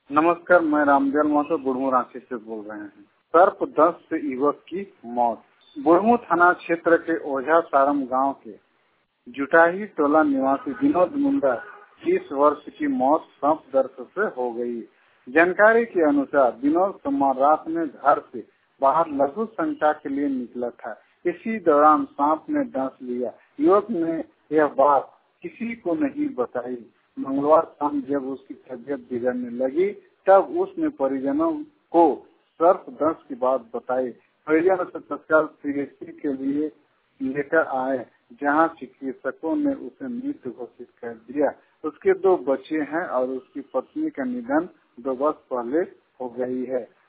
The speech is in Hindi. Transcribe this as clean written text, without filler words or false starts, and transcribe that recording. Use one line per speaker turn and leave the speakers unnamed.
नमस्कार, मैं रामदेव महतो बुढ़मू रांची से बोल रहे हैं। सर्पदंश से युवक की मौत। बुढ़मू थाना क्षेत्र के ओझा सारम गांव के जुटाही टोला निवासी विनोद मुंडा 30 वर्ष की मौत सर्पदंश से हो गई। जानकारी के अनुसार विनोद सोमवार रात में घर से बाहर लघु शंका के लिए निकला था। इसी दौरान सांप ने डंस लिया। युवक ने यह बात किसी को नहीं बताई। मंगलवार शाम जब उसकी तबीयत बिगड़ने लगी तब उसने परिजनों को सर्पदंश की बात बताई। परिजन उसे तत्काल सीएचसी के लिए लेकर आए, जहां चिकित्सकों ने उसे मृत घोषित कर दिया। उसके 2 बच्चे हैं और उसकी पत्नी का निधन 2 वर्ष पहले हो गई है।